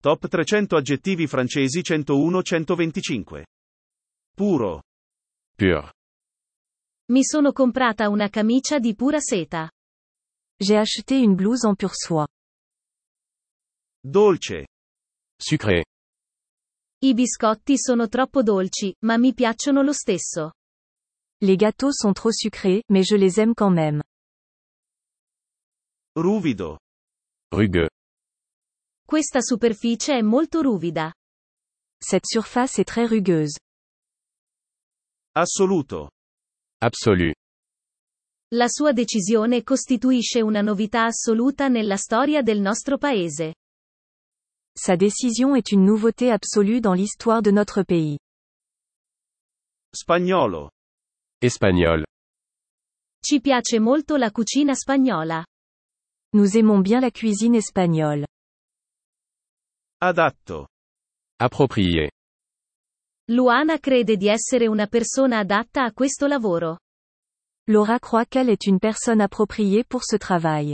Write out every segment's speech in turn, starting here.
Top 300 aggettivi francesi 101-125. Puro. Pur. Mi sono comprata una camicia di pura seta. J'ai acheté une blouse en pure soie. Dolce. Sucré. I biscotti sono troppo dolci, ma mi piacciono lo stesso. Les gâteaux sont trop sucrés, mais je les aime quand même. Ruvido. Rugueux. Questa superficie è molto ruvida. Cette surface est très rugueuse. Assoluto. Absolu. La sua decisione costituisce una novità assoluta nella storia del nostro paese. Sa décision est une nouveauté absolue dans l'histoire de notre pays. Spagnolo. Espagnol. Ci piace molto la cucina spagnola. Nous aimons bien la cuisine espagnole. Adatto. Approprié. Luana crede di essere una persona adatta a questo lavoro. Laura croit qu'elle est une personne appropriée pour ce travail.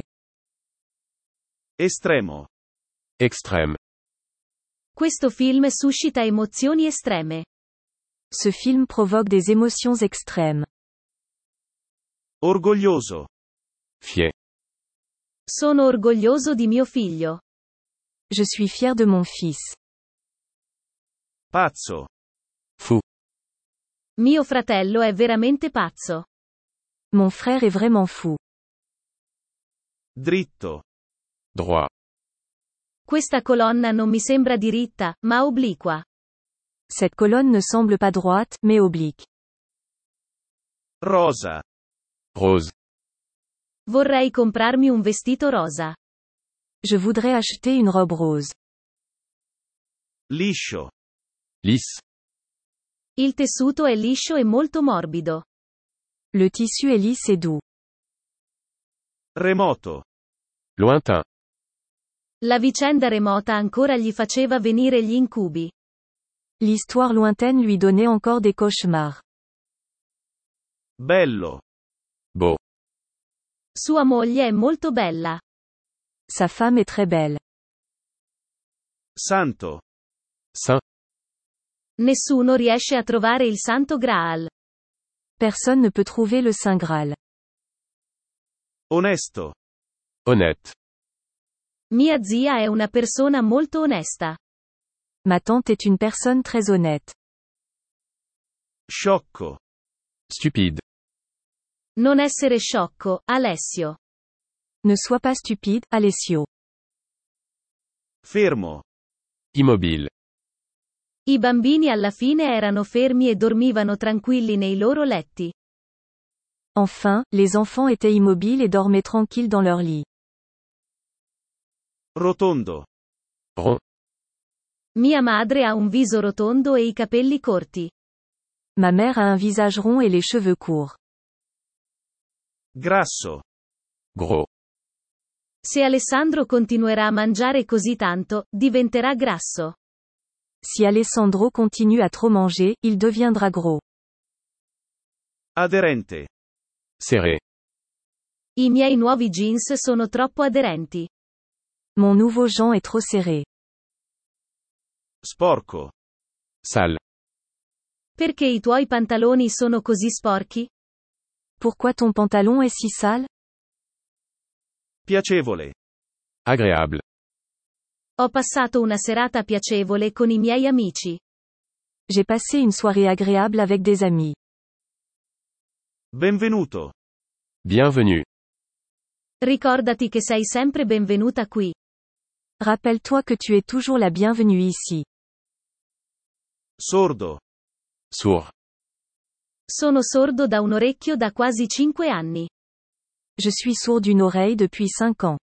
Estremo. Extrême. Questo film suscita emozioni estreme. Ce film provoque des émotions extrêmes. Orgoglioso. Fier. Sono orgoglioso di mio figlio. Je suis fier de mon fils. Pazzo. Fou. Mio fratello è veramente pazzo. Mon frère est vraiment fou. Dritto. Droit. Questa colonna non mi sembra diritta, ma obliqua. Cette colonne ne semble pas droite, mais oblique. Rosa. Rose. Vorrei comprarmi un vestito rosa. Je voudrais acheter une robe rose. Liscio. Lisse. Il tessuto è liscio e molto morbido. Le tissu est lisse et doux. Remoto. Lointain. La vicenda remota ancora gli faceva venire gli incubi. L'histoire lointaine lui donnait encore des cauchemars. Bello. Beau. Sua moglie è molto bella. Sa femme est très belle. Santo. Saint. Nessuno riesce a trovare il Santo Graal. Personne ne peut trouver le Saint Graal. Onesto. Honnête. Mia zia è una persona molto onesta. Ma tante est une personne très honnête. Sciocco. Stupide. Non essere sciocco, Alessio. Ne sois pas stupide, Alessio. Fermo. Immobile. I bambini alla fine erano fermi e dormivano tranquilli nei loro letti. Enfin, les enfants étaient immobiles et dormaient tranquilles dans leur lit. Rotondo. Rond. Mia madre ha un viso rotondo e i capelli corti. Ma mère a un visage rond et les cheveux courts. Grasso. Gros. Se Alessandro continuerà a mangiare così tanto, diventerà grasso. Si Alessandro continue à trop manger, il deviendra gros. Aderente. Serré. I miei nuovi jeans sono troppo aderenti. Mon nouveau Jean est trop serré. Sporco. Sale. Perché i tuoi pantaloni sono così sporchi? Pourquoi ton pantalon est si sale? Piacevole. Agréable. Ho passato una serata piacevole con i miei amici. J'ai passé une soirée agréable avec des amis. Benvenuto. Bienvenue. Ricordati che sei sempre benvenuta qui. Rappelle-toi que tu es toujours la bienvenue ici. Sordo. Sourd. Sono sordo da un orecchio da quasi 5 anni. Je suis sourd d'une oreille depuis 5 ans.